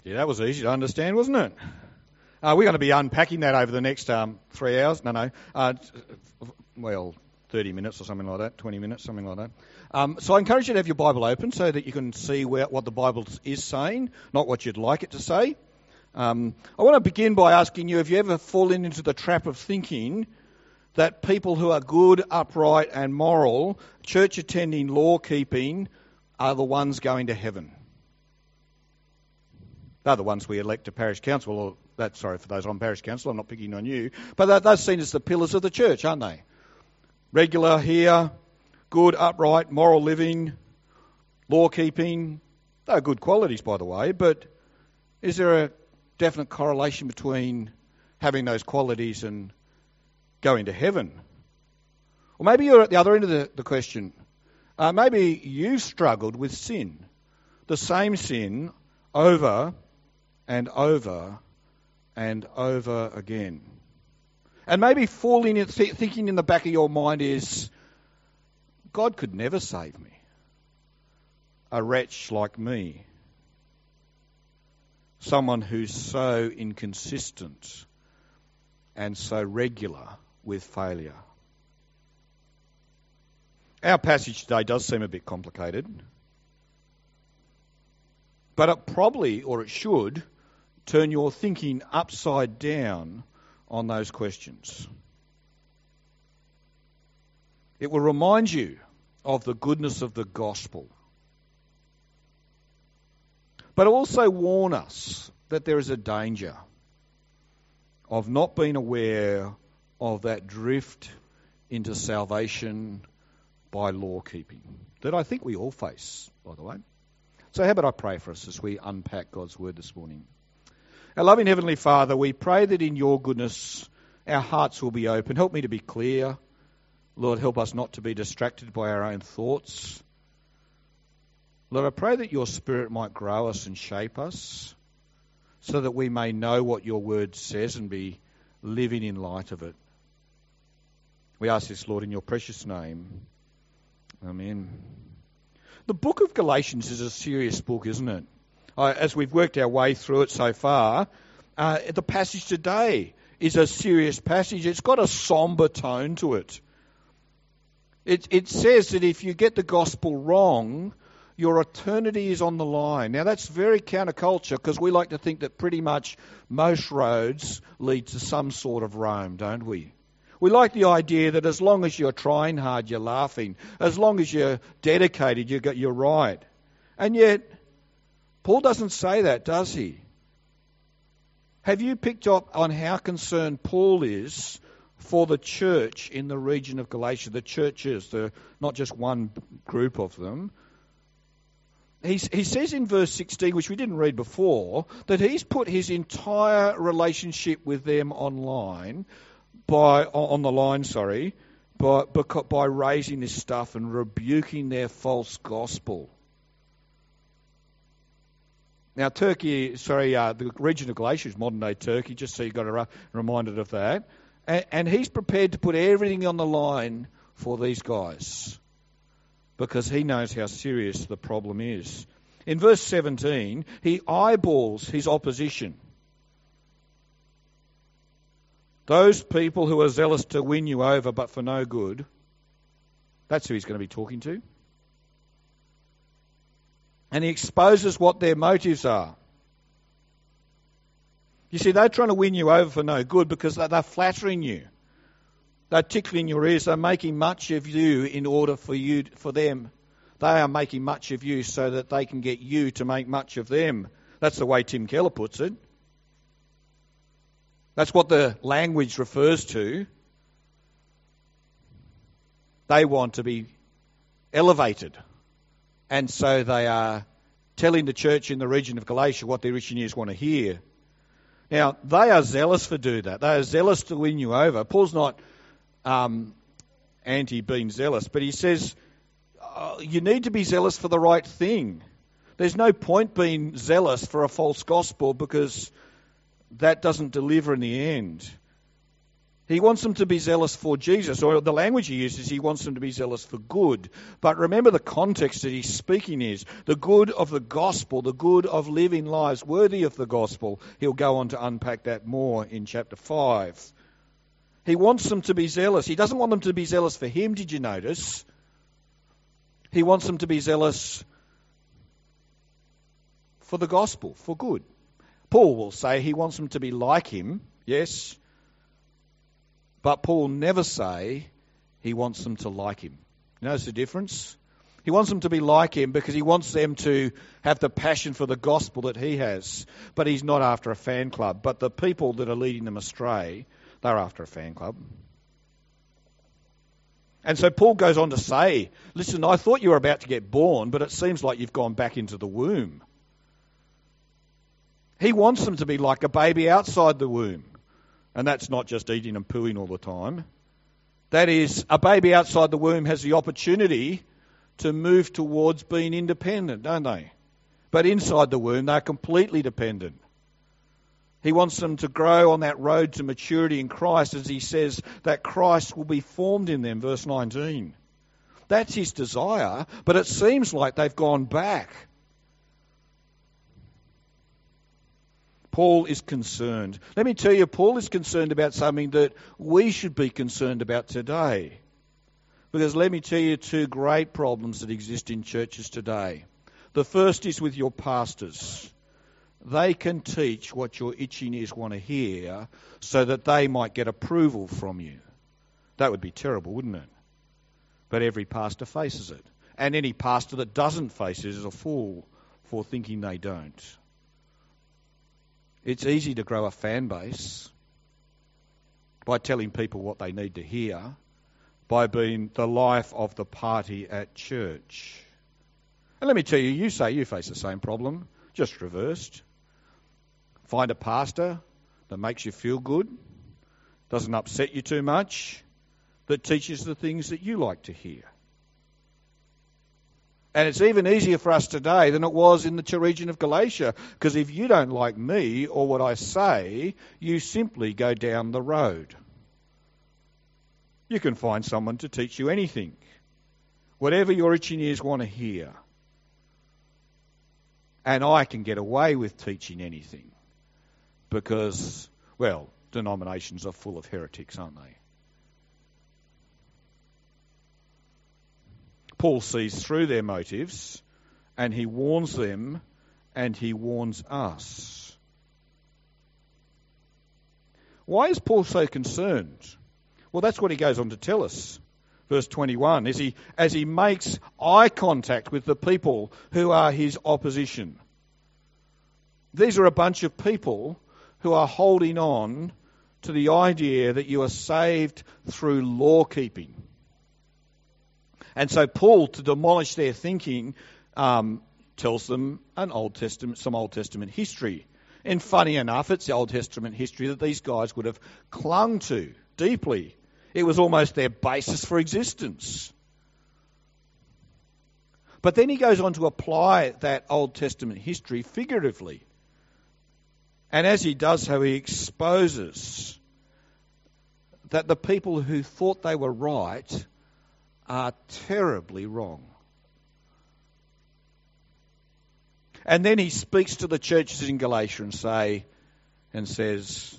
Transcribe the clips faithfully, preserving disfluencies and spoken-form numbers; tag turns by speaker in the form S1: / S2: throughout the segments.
S1: Yeah, that was easy to understand, wasn't it? Uh, we're going to be unpacking that over the next um, three hours. No, no. Uh, well, thirty minutes or something like that, twenty minutes, something like that. Um, so I encourage you to have your Bible open so that you can see where, what the Bible is saying, not what you'd like it to say. Um, I want to begin by asking you, have you ever fallen into the trap of thinking that people who are good, upright and moral, church-attending, law-keeping, are the ones going to heaven? They're the ones we elect to parish council, or that's sorry for those on parish council, I'm not picking on you, but they're, they're seen as the pillars of the church, aren't they? Regular here, good, upright, moral living, law-keeping. They're good qualities, by the way, but is there a definite correlation between having those qualities and going to heaven? Or maybe you're at the other end of the, the question. Uh, maybe you've struggled with sin, the same sin over and over and over again. And maybe falling in, th- thinking in the back of your mind is, God could never save me, a wretch like me, someone who's so inconsistent and so regular with failure. Our passage today does seem a bit complicated, but it probably, or it should, turn your thinking upside down on those questions. It will remind you of the goodness of the gospel, but also warn us that there is a danger of not being aware of that drift into salvation by law keeping that I think we all face, by the way. So how about I pray for us as we unpack God's word this morning. Our loving Heavenly Father, we pray that in your goodness our hearts will be open. Help me to be clear. Lord, help us not to be distracted by our own thoughts. Lord, I pray that your Spirit might grow us and shape us so that we may know what your word says and be living in light of it. We ask this, Lord, in your precious name. Amen. The book of Galatians is a serious book, isn't it? Uh, as we've worked our way through it so far, uh, the passage today is a serious passage. It's got a somber tone to it. It, it says that if you get the gospel wrong, your eternity is on the line. Now that's very counterculture because we like to think that pretty much most roads lead to some sort of Rome, don't we? We like the idea that as long as you're trying hard, you're laughing. As long as you're dedicated, you got, you're right. And yet, Paul doesn't say that, does he? Have you picked up on how concerned Paul is for the church in the region of Galatia, the churches, the, not just one group of them? He, he says in verse sixteen, which we didn't read before, that he's put his entire relationship with them online, by on the line, sorry, by, by raising this stuff and rebuking their false gospel. Now, Turkey, sorry, uh, the region of Galatia is modern-day Turkey, just so you got a re- reminded of that. And, and he's prepared to put everything on the line for these guys because he knows how serious the problem is. In verse seventeen, he eyeballs his opposition. Those people who are zealous to win you over but for no good, that's who he's going to be talking to. And he exposes what their motives are. You see, they're trying to win you over for no good because they're flattering you. They're tickling your ears. They're making much of you in order for you, for them. They are making much of you so that they can get you to make much of them. That's the way Tim Keller puts it. That's what the language refers to. They want to be elevated. And so they are telling the church in the region of Galatia what their Richoniers want to hear. Now, they are zealous for do that. They are zealous to win you over. Paul's not um, anti being zealous, but he says uh, you need to be zealous for the right thing. There's no point being zealous for a false gospel because that doesn't deliver in the end. He wants them to be zealous for Jesus, or the language he uses, he wants them to be zealous for good. But remember the context that he's speaking is the good of the gospel, the good of living lives worthy of the gospel. He'll go on to unpack that more in chapter five. He wants them to be zealous. He doesn't want them to be zealous for him, did you notice? He wants them to be zealous for the gospel, for good. Paul will say he wants them to be like him, yes, but Paul will never say he wants them to like him. You notice the difference? He wants them to be like him because he wants them to have the passion for the gospel that he has, but he's not after a fan club. But the people that are leading them astray, they're after a fan club. And so Paul goes on to say, listen, I thought you were about to get born, but it seems like you've gone back into the womb. He wants them to be like a baby outside the womb. And that's not just eating and pooing all the time. That is, a baby outside the womb has the opportunity to move towards being independent, don't they? But inside the womb, they're completely dependent. He wants them to grow on that road to maturity in Christ, as he says that Christ will be formed in them, verse nineteen. That's his desire, but it seems like they've gone back. Paul is concerned. Let me tell you, Paul is concerned about something that we should be concerned about today. Because let me tell you two great problems that exist in churches today. The first is with your pastors. They can teach what your itching ears want to hear so that they might get approval from you. That would be terrible, wouldn't it? But every pastor faces it. And any pastor that doesn't face it is a fool for thinking they don't. It's easy to grow a fan base by telling people what they need to hear, by being the life of the party at church. And let me tell you, you say you face the same problem, just reversed. Find a pastor that makes you feel good, doesn't upset you too much, that teaches the things that you like to hear. And it's even easier for us today than it was in the region of Galatia, because if you don't like me or what I say, you simply go down the road. You can find someone to teach you anything, whatever your itching ears want to hear. And I can get away with teaching anything because, well, denominations are full of heretics, aren't they? Paul sees through their motives and he warns them and he warns us. Why is Paul so concerned? Well, that's what he goes on to tell us. Verse twenty-one, as he, as he makes eye contact with the people who are his opposition. These are a bunch of people who are holding on to the idea that you are saved through law keeping. And so Paul, to demolish their thinking, um, tells them an Old Testament, some Old Testament history. And funny enough, it's the Old Testament history that these guys would have clung to deeply. It was almost their basis for existence. But then he goes on to apply that Old Testament history figuratively. And as he does so, he exposes that the people who thought they were right are terribly wrong. And then he speaks to the churches in Galatia and say, and says,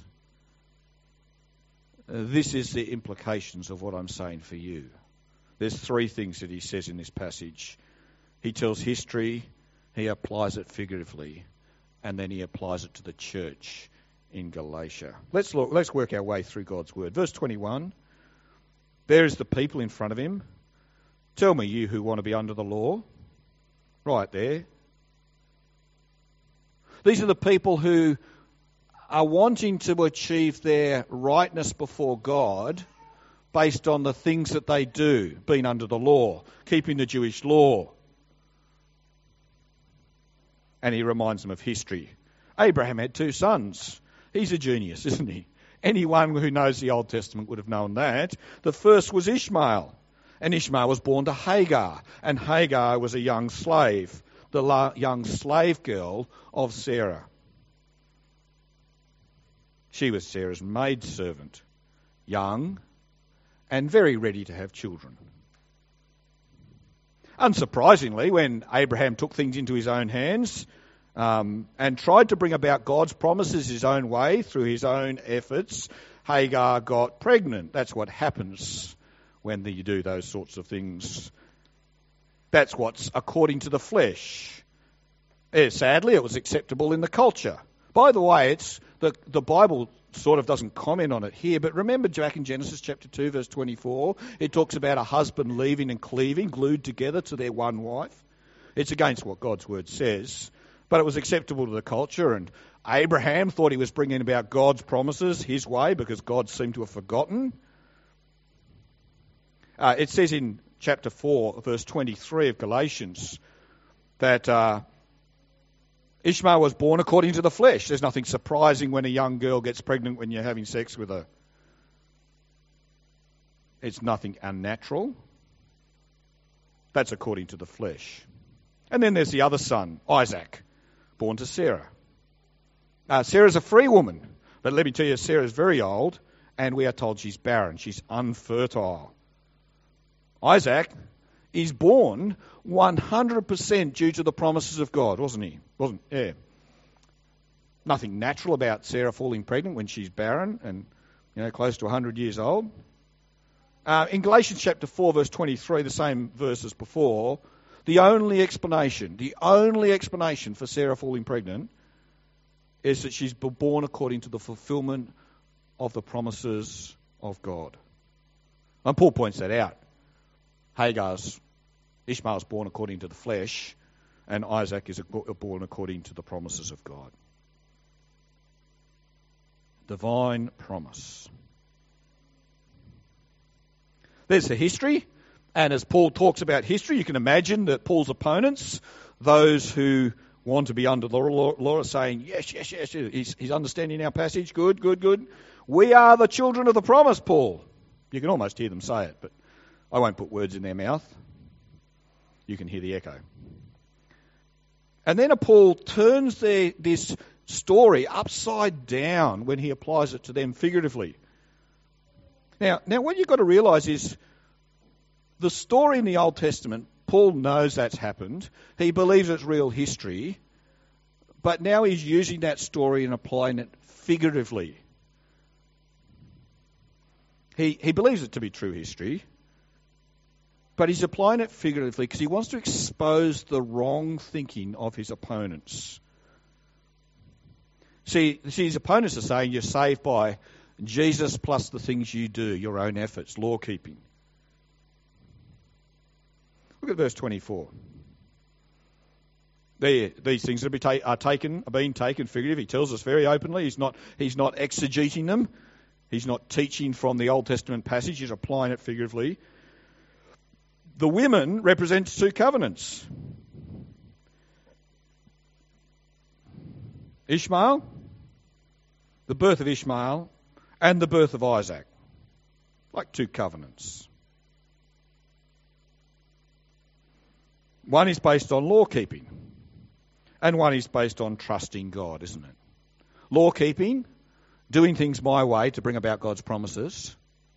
S1: this is the implications of what I'm saying for you. There's three things that he says in this passage. He tells history, he applies it figuratively, and then he applies it to the church in Galatia. Let's look, let's work our way through God's word. Verse twenty-one, there is the people in front of him. Tell me, you who want to be under the law. Right there. These are the people who are wanting to achieve their rightness before God based on the things that they do, being under the law, keeping the Jewish law. And he reminds them of history. Abraham had two sons. He's a genius, isn't he? Anyone who knows the Old Testament would have known that. The first was Ishmael. And Ishmael was born to Hagar. And Hagar was a young slave, the la- young slave girl of Sarah. She was Sarah's maidservant. young, and very ready to have children. Unsurprisingly, when Abraham took things into his own hands um, and tried to bring about God's promises his own way through his own efforts, Hagar got pregnant. That's what happens when you do those sorts of things. That's what's according to the flesh. Eh, sadly, it was acceptable in the culture. By the way, it's the, the Bible sort of doesn't comment on it here, but remember back in Genesis chapter two, verse twenty-four, it talks about a husband leaving and cleaving, glued together to their one wife. It's against what God's word says, but it was acceptable to the culture, and Abraham thought he was bringing about God's promises his way because God seemed to have forgotten. Uh, it says in chapter four, verse twenty-three of Galatians, that uh, Ishmael was born according to the flesh. There's nothing surprising when a young girl gets pregnant when you're having sex with her. It's nothing unnatural. That's according to the flesh. And then there's the other son, Isaac, born to Sarah. Uh, Sarah's a free woman, but let me tell you, Sarah's very old, and we are told she's barren. She's unfertile. Isaac is born one hundred percent due to the promises of God, wasn't he? Wasn't, yeah. Nothing natural about Sarah falling pregnant when she's barren and, you know, close to one hundred years old. Uh, in Galatians chapter four, verse twenty-three, the same verse as before, the only explanation, the only explanation for Sarah falling pregnant is that she's born according to the fulfillment of the promises of God. And Paul points that out. Hagar's, Ishmael's born according to the flesh, and Isaac is born according to the promises of God. Divine promise. There's the history, and as Paul talks about history, you can imagine that Paul's opponents, those who want to be under the law, law are saying, yes, yes, yes, he's, he's understanding our passage, good, good, good. We are the children of the promise, Paul. You can almost hear them say it, but I won't put words in their mouth. You can hear the echo. And then Paul turns their, this story upside down when he applies it to them figuratively. Now, now what you've got to realise is the story in the Old Testament, Paul knows that's happened. He believes it's real history. But now he's using that story and applying it figuratively. He, he believes it to be true history. But he's applying it figuratively because he wants to expose the wrong thinking of his opponents. See, see, his opponents are saying you're saved by Jesus plus the things you do, your own efforts, law keeping. Look at verse twenty-four. There, these things are, be ta- are taken, are being taken figurative. He tells us very openly. He's not, he's not exegeting them. He's not teaching from the Old Testament passage. He's applying it figuratively. The women represent two covenants. Ishmael, the birth of Ishmael, and the birth of Isaac. Like two covenants. One is based on law keeping, and one is based on trusting God, isn't it? Law keeping, doing things my way to bring about God's promises,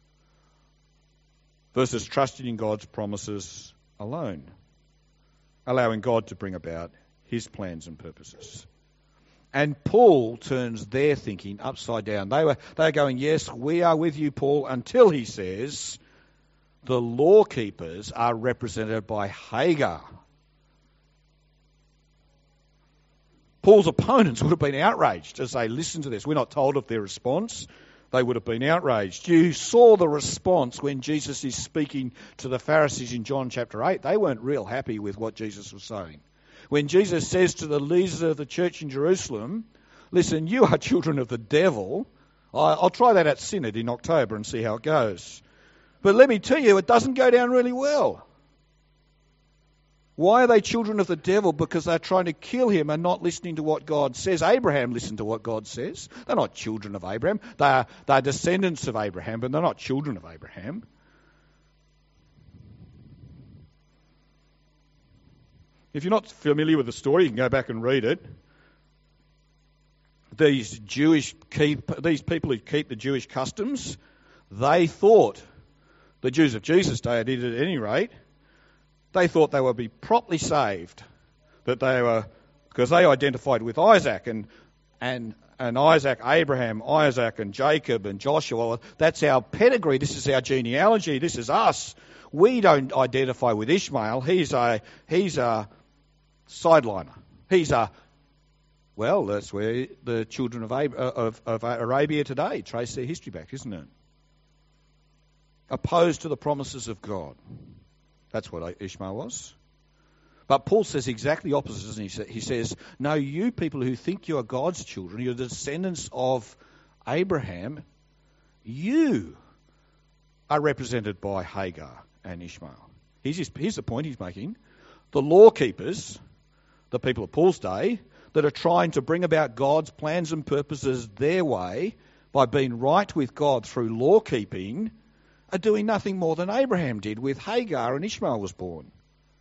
S1: versus trusting in God's promises alone, allowing God to bring about his plans and purposes. And Paul turns their thinking upside down. They were they're going, yes, we are with you, Paul, until he says the law keepers are represented by Hagar. Paul's opponents would have been outraged as they listened to this. We're not told of their response. They would have been outraged. You saw the response when Jesus is speaking to the Pharisees in John chapter eight. They weren't real happy with what Jesus was saying. When Jesus says to the leaders of the church in Jerusalem, listen, you are children of the devil. I'll try that at Synod in October and see how it goes. But let me tell you, it doesn't go down really well. Why are they children of the devil? Because they're trying to kill him and not listening to what God says. Abraham listened to what God says. They're not children of Abraham. They are, they are descendants of Abraham, but they're not children of Abraham. If you're not familiar with the story, you can go back and read it. These Jewish keep, these people who keep the Jewish customs, They thought, the Jews of Jesus' day did at any rate, they thought they would be properly saved, that they were, because they identified with Isaac and and and Isaac, Abraham, Isaac and Jacob and Joshua. That's our pedigree. This is our genealogy. This is us. We don't identify with Ishmael. He's a he's a sideliner. He's a well. That's where the children of Ab- of, of Arabia today trace their history back, isn't it? Opposed to the promises of God. That's what Ishmael was. But Paul says exactly the opposite, doesn't he? He says, no, you people who think you are God's children, you're the descendants of Abraham, you are represented by Hagar and Ishmael. Here's, his, here's the point he's making. The law keepers, the people of Paul's day, that are trying to bring about God's plans and purposes their way by being right with God through law keeping, are doing nothing more than Abraham did with Hagar and Ishmael was born.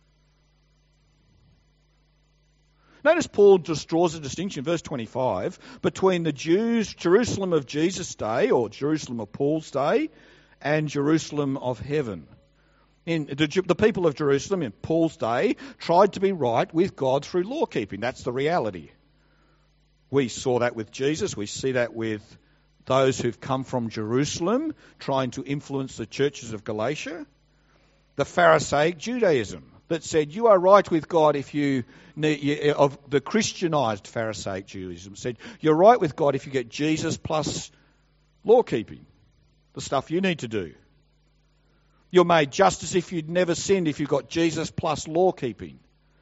S1: Notice Paul just draws a distinction, verse twenty-five, between the Jews, Jerusalem of Jesus' day, or Jerusalem of Paul's day, and Jerusalem of heaven. In the, the people of Jerusalem in Paul's day tried to be right with God through law keeping. That's the reality. We saw that with Jesus. We see that with those who've come from Jerusalem trying to influence the churches of Galatia. The Pharisaic Judaism that said you are right with God if you, of the Christianized Pharisaic Judaism said you're right with God if you get Jesus plus law keeping, the stuff you need to do. You're made just as if you'd never sinned if you've got Jesus plus law keeping.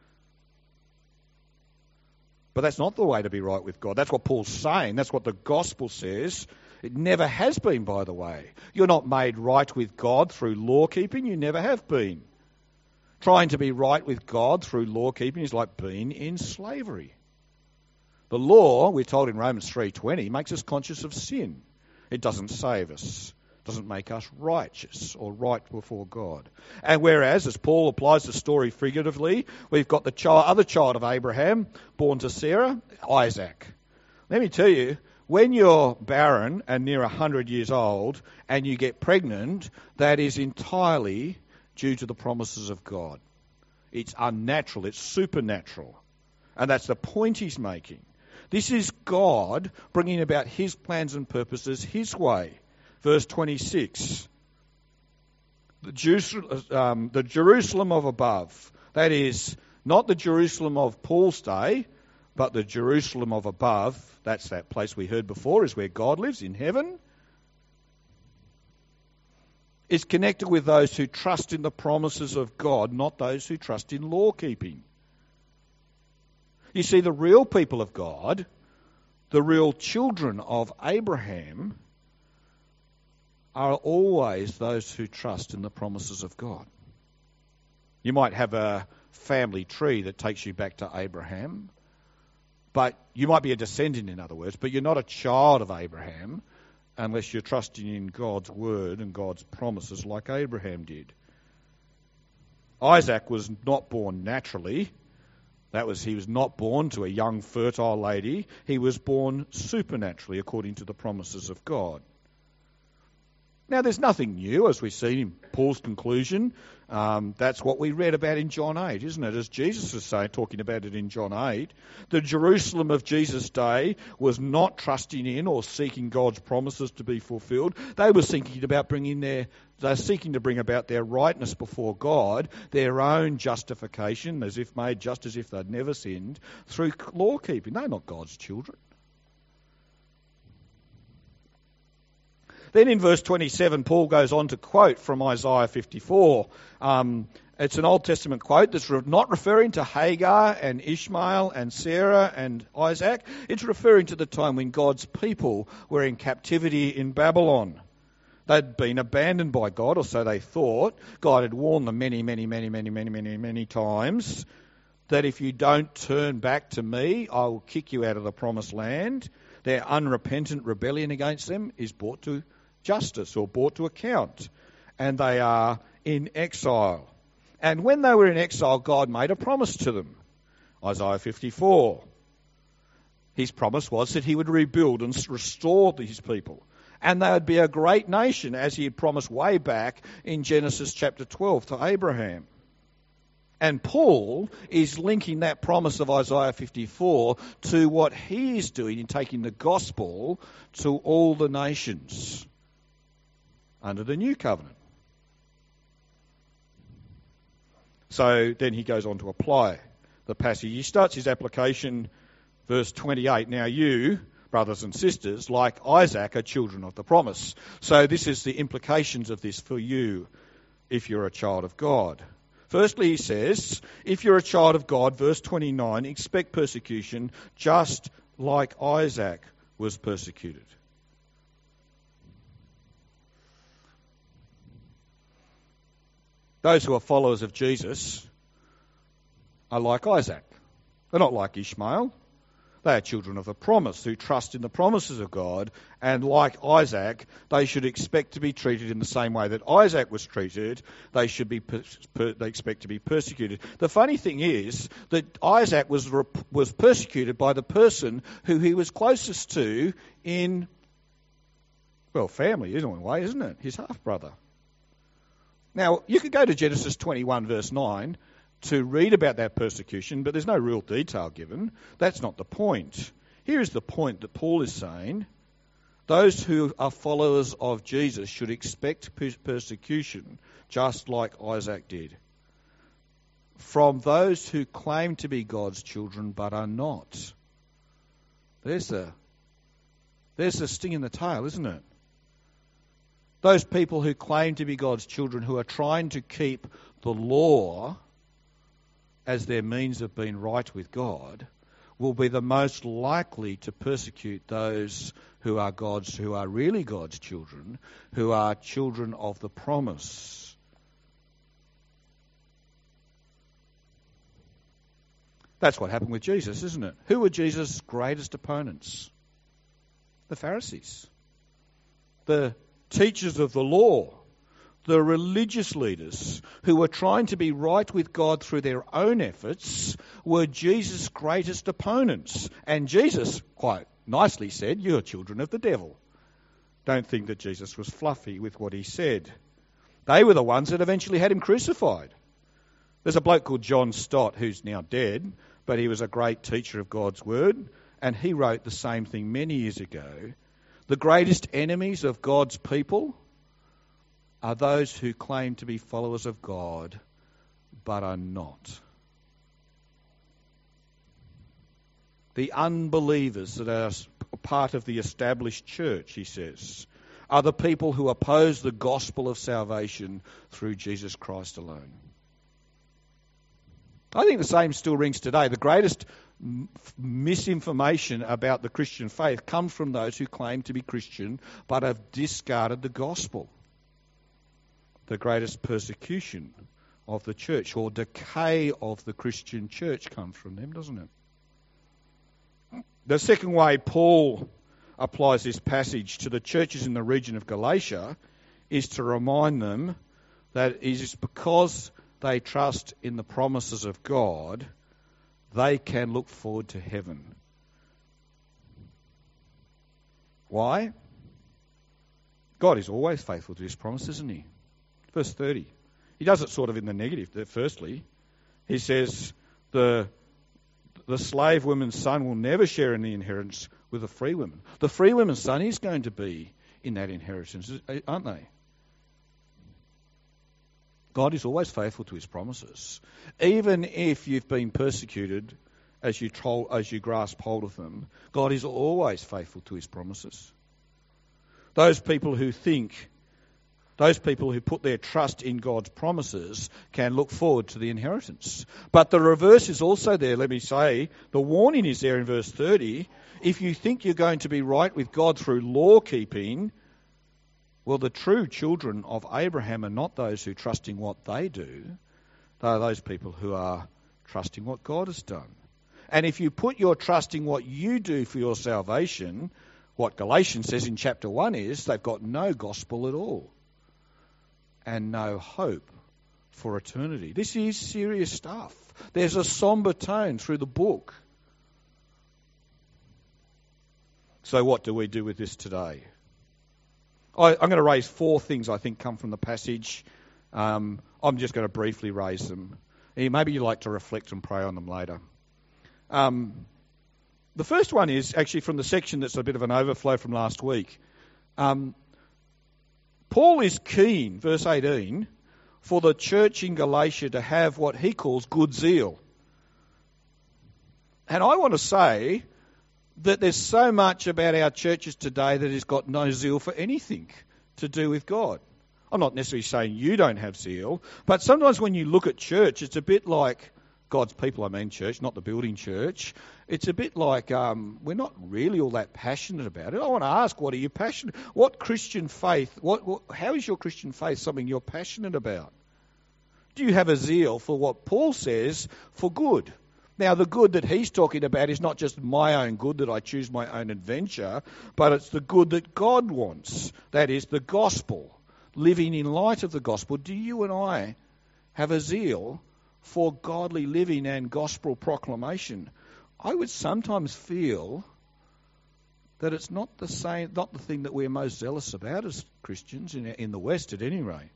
S1: But that's not the way to be right with God. That's what Paul's saying. That's what the gospel says. It never has been, by the way. You're not made right with God through law keeping. You never have been. Trying to be right with God through law keeping is like being in slavery. The law, we're told in Romans three twenty, makes us conscious of sin. It doesn't save us. Doesn't make us righteous or right before God. And whereas, as Paul applies the story figuratively, we've got the child, other child of Abraham, born to Sarah, Isaac. Let me tell you, when you're barren and near one hundred years old and you get pregnant, that is entirely due to the promises of God. It's unnatural, it's supernatural. And that's the point he's making. This is God bringing about his plans and purposes his way. Verse twenty-six, the, Jerusalem, um, the Jerusalem of above, that is not the Jerusalem of Paul's day, but the Jerusalem of above, that's that place we heard before, is where God lives in heaven, is connected with those who trust in the promises of God, not those who trust in law keeping. You see, the real people of God, the real children of Abraham, are always those who trust in the promises of God. You might have a family tree that takes you back to Abraham, but you might be a descendant, in other words, but you're not a child of Abraham unless you're trusting in God's word and God's promises like Abraham did. Isaac was not born naturally. That was, he was not born to a young, fertile lady. He was born supernaturally according to the promises of God. Now, there's nothing new, as we see in Paul's conclusion. Um, that's what we read about in John eight, isn't it? As Jesus is saying, talking about it in John eight, the Jerusalem of Jesus' day was not trusting in or seeking God's promises to be fulfilled. They were thinking about bringing their, they're seeking to bring about their rightness before God, their own justification, as if made just as if they'd never sinned, through law keeping. They're not God's children. Then in verse twenty-seven, Paul goes on to quote from Isaiah fifty-four. Um, it's an Old Testament quote that's not referring to Hagar and Ishmael and Sarah and Isaac. It's referring to the time when God's people were in captivity in Babylon. They'd been abandoned by God, or so they thought. God had warned them many, many, many, many, many, many, many times that if you don't turn back to me, I will kick you out of the promised land. Their unrepentant rebellion against them is brought to justice or brought to account, and they are in exile. And when they were in exile, God made a promise to them. Isaiah fifty-four. His promise was that he would rebuild and restore these people. And they would be a great nation, as he had promised way back in Genesis chapter twelve to Abraham. And Paul is linking that promise of Isaiah fifty-four to what he is doing in taking the gospel to all the nations under the new covenant. So then he goes on to apply the passage. He starts his application, verse twenty-eight. Now you, brothers and sisters, like Isaac, are children of the promise. So this is the implications of this for you if you're a child of God. Firstly, he says, if you're a child of God, verse twenty-nine, expect persecution just like Isaac was persecuted. Those who are followers of Jesus are like Isaac. They're not like Ishmael. They are children of the promise who trust in the promises of God, and like Isaac, they should expect to be treated in the same way that Isaac was treated. They should be per, per, they expect to be persecuted. The funny thing is that Isaac was was persecuted by the person who he was closest to in, well, family, in a way, isn't it? His half brother. Now, you could go to Genesis twenty-one, verse nine, to read about that persecution, but there's no real detail given. That's not the point. Here is the point that Paul is saying. Those who are followers of Jesus should expect persecution, just like Isaac did, from those who claim to be God's children but are not. There's the, there's the sting in the tail, isn't it? Those people who claim to be God's children, who are trying to keep the law as their means of being right with God, will be the most likely to persecute those who are God's, who are really God's children, who are children of the promise. That's what happened with Jesus, isn't it? Who were Jesus' greatest opponents? The Pharisees. The teachers of the law. The religious leaders who were trying to be right with God through their own efforts were Jesus' greatest opponents. And Jesus quite nicely said, you're children of the devil. Don't think that Jesus was fluffy with what he said. They were the ones that eventually had him crucified. There's a bloke called John Stott who's now dead, but he was a great teacher of God's word, and he wrote the same thing many years ago. The greatest enemies of God's people are those who claim to be followers of God but are not. The unbelievers that are part of the established church, he says, are the people who oppose the gospel of salvation through Jesus Christ alone. I think the same still rings today. The greatest misinformation about the Christian faith comes from those who claim to be Christian but have discarded the gospel. The greatest persecution of the church or decay of the Christian church comes from them, doesn't it? The second way Paul applies this passage to the churches in the region of Galatia is to remind them that it is because they trust in the promises of God, they can look forward to heaven. Why? God is always faithful to his promise, isn't he? Verse thirty. He does it sort of in the negative. Firstly, he says the the slave woman's son will never share in the inheritance with the free woman. The free woman's son is going to be in that inheritance, aren't they? God is always faithful to his promises. Even if you've been persecuted as you, troll, as you grasp hold of them, God is always faithful to his promises. Those people who think Those people who put their trust in God's promises can look forward to the inheritance. But the reverse is also there, let me say. The warning is there in verse thirty. If you think you're going to be right with God through law keeping, well, the true children of Abraham are not those who trust in what they do. They are those people who are trusting what God has done. And if you put your trust in what you do for your salvation, what Galatians says in chapter one is they've got no gospel at all. And no hope for eternity. This is serious stuff. There's a somber tone through the book. So what do we do with this today? I, I'm going to raise four things I think come from the passage. Um, I'm just going to briefly raise them. Maybe you'd like to reflect and pray on them later. Um, the first one is actually from the section that's a bit of an overflow from last week. Um, Paul is keen, verse eighteen, for the church in Galatia to have what he calls good zeal. And I want to say that there's so much about our churches today that has got no zeal for anything to do with God. I'm not necessarily saying you don't have zeal, but sometimes when you look at church, it's a bit like God's people, I mean church, not the building church. It's a bit like um, we're not really all that passionate about it. I want to ask, what are you passionate? What Christian faith, what, what, how is your Christian faith something you're passionate about? Do you have a zeal for what Paul says for good? Now, the good that he's talking about is not just my own good, that I choose my own adventure, but it's the good that God wants. That is the gospel. Living in light of the gospel. Do you and I have a zeal for godly living and gospel proclamation? I would sometimes feel that it's not the same, not the thing that we're most zealous about as Christians, in, in the West at any rate.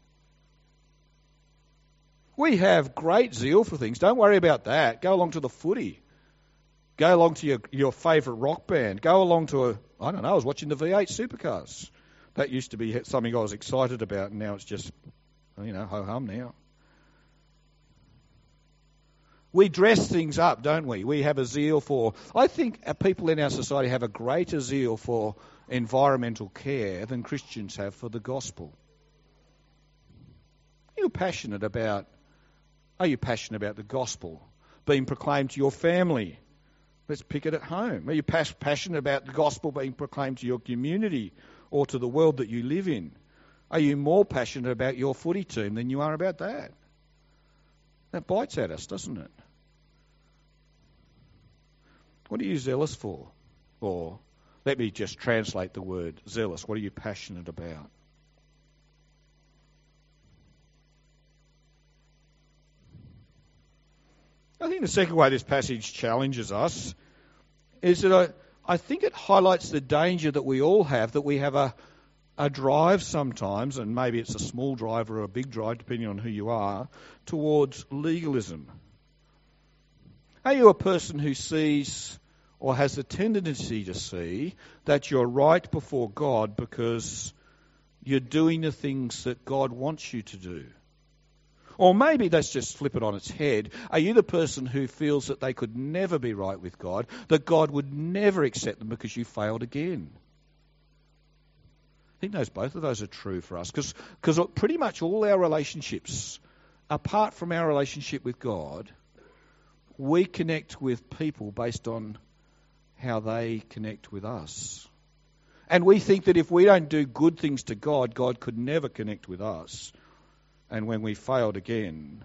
S1: We have great zeal for things. Don't worry about that. Go along to the footy. Go along to your, your favourite rock band. Go along to a, I don't know, I was watching the V eight Supercars. That used to be something I was excited about, and now it's just, you know, ho-hum now. We dress things up, don't we? We have a zeal for... I think people in our society have a greater zeal for environmental care than Christians have for the gospel. Are you passionate about... Are you passionate about the gospel being proclaimed to your family? Let's pick it at home. Are you pas- passionate about the gospel being proclaimed to your community or to the world that you live in? Are you more passionate about your footy team than you are about that? That bites at us, doesn't it? What are you zealous for? Or let me just translate the word zealous. What are you passionate about? I think the second way this passage challenges us is that I, I think it highlights the danger that we all have, that we have a, a drive sometimes, and maybe it's a small drive or a big drive, depending on who you are, towards legalism. Are you a person who sees or has the tendency to see that you're right before God because you're doing the things that God wants you to do? Or maybe let's just flip it on its head. Are you the person who feels that they could never be right with God, that God would never accept them because you failed again? I think those both of those are true for us, because because pretty much all our relationships, apart from our relationship with God, we connect with people based on how they connect with us. And we think that if we don't do good things to God, God could never connect with us. And when we failed again,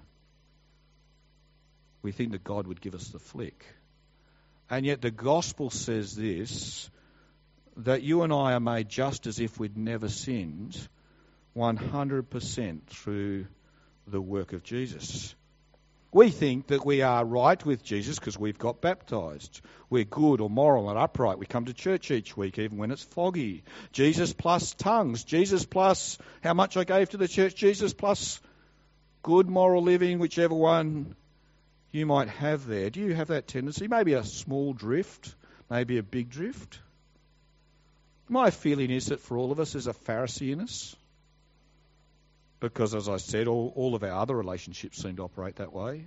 S1: we think that God would give us the flick. And yet the gospel says this, that you and I are made just as if we'd never sinned, one hundred percent through the work of Jesus. We think that we are right with Jesus because we've got baptised. We're good or moral and upright. We come to church each week, even when it's foggy. Jesus plus tongues. Jesus plus how much I gave to the church. Jesus plus good moral living, whichever one you might have there. Do you have that tendency? Maybe a small drift, maybe a big drift. My feeling is that for all of us there's a Pharisee in us. Because, as I said, all, all of our other relationships seem to operate that way.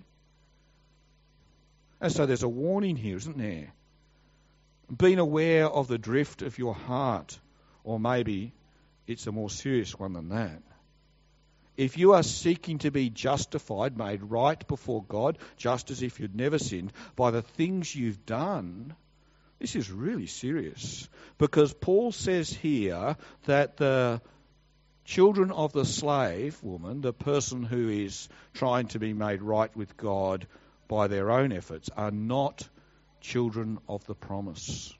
S1: And so there's a warning here, isn't there? Being aware of the drift of your heart. Or maybe it's a more serious one than that. If you are seeking to be justified, made right before God, just as if you'd never sinned, by the things you've done, this is really serious. Because Paul says here that the children of the slave woman, the person who is trying to be made right with God by their own efforts, are not children of the promise.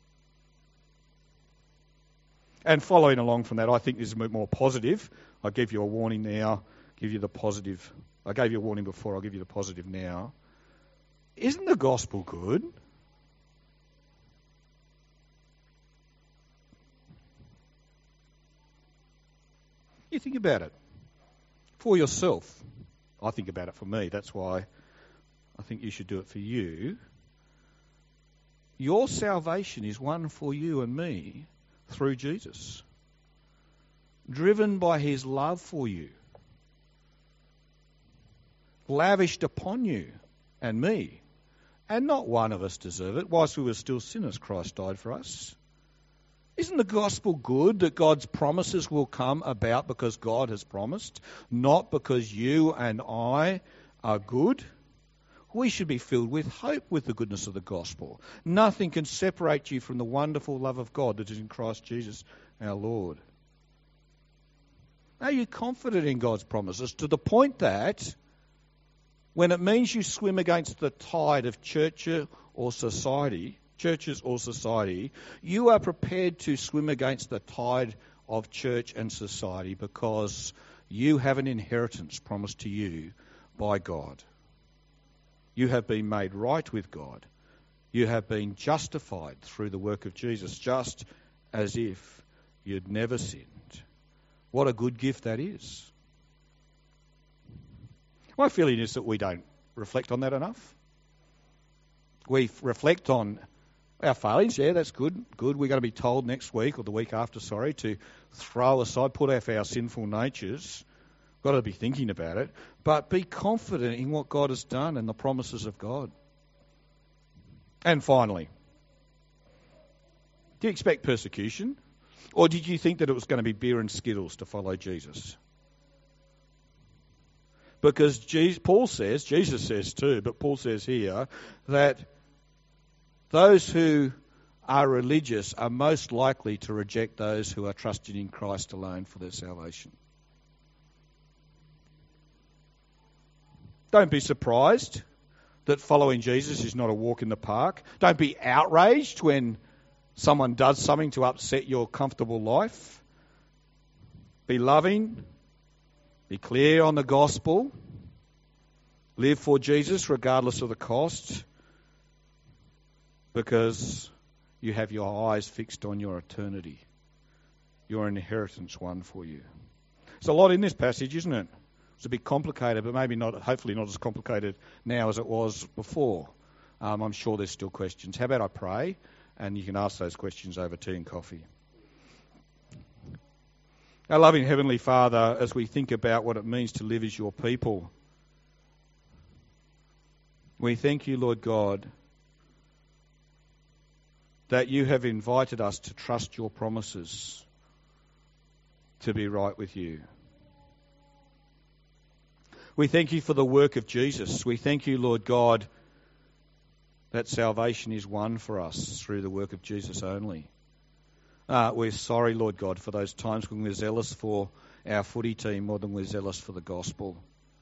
S1: And following along from that, I think this is a bit more positive. I'll give you a warning now, give you the positive. I gave you a warning before, I'll give you the positive now. Isn't the gospel good? You think about it for yourself. I think about it for me. That's why I think you should do it for you. Your salvation is won for you and me through Jesus, driven by his love for you, lavished upon you and me. And not one of us deserve it. Whilst we were still sinners, Christ died for us. Isn't the gospel good that God's promises will come about because God has promised, not because you and I are good? We should be filled with hope with the goodness of the gospel. Nothing can separate you from the wonderful love of God that is in Christ Jesus our Lord. Are you confident in God's promises to the point that when it means you swim against the tide of church or society, churches or society, you are prepared to swim against the tide of church and society because you have an inheritance promised to you by God. You have been made right with God. You have been justified through the work of Jesus, just as if you'd never sinned. What a good gift that is. My feeling is that we don't reflect on that enough. We reflect on our failings. Yeah, that's good. Good. We're going to be told next week or the week after, sorry, to throw aside, put off our sinful natures. Got to be thinking about it. But be confident in what God has done and the promises of God. And finally, do you expect persecution? Or did you think that it was going to be beer and Skittles to follow Jesus? Because Jesus, Paul says, Jesus says too, but Paul says here that those who are religious are most likely to reject those who are trusting in Christ alone for their salvation. Don't be surprised that following Jesus is not a walk in the park. Don't be outraged when someone does something to upset your comfortable life. Be loving. Be clear on the gospel. Live for Jesus regardless of the cost, because you have your eyes fixed on your eternity, your inheritance won for you. There's a lot in this passage, isn't it? It's a bit complicated, but maybe not. Hopefully not as complicated now as it was before. Um, I'm sure there's still questions. How about I pray, and you can ask those questions over tea and coffee. Our loving Heavenly Father, as we think about what it means to live as your people, we thank you, Lord God, that you have invited us to trust your promises to be right with you. We thank you for the work of Jesus. We thank you, Lord God, that salvation is won for us through the work of Jesus only. Uh, we're sorry, Lord God, for those times when we're zealous for our footy team more than we're zealous for the gospel.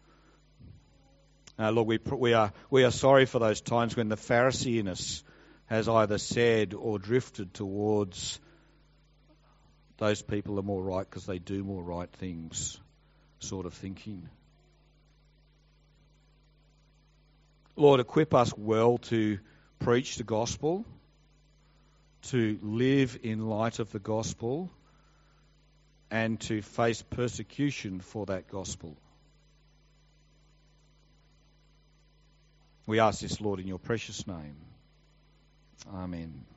S1: Uh, Lord, we we are we are sorry for those times when the Pharisee in us has either said or drifted towards those people are more right because they do more right things sort of thinking. Lord, equip us well to preach the gospel, to live in light of the gospel, and to face persecution for that gospel. We ask this, Lord, in your precious name. Amen.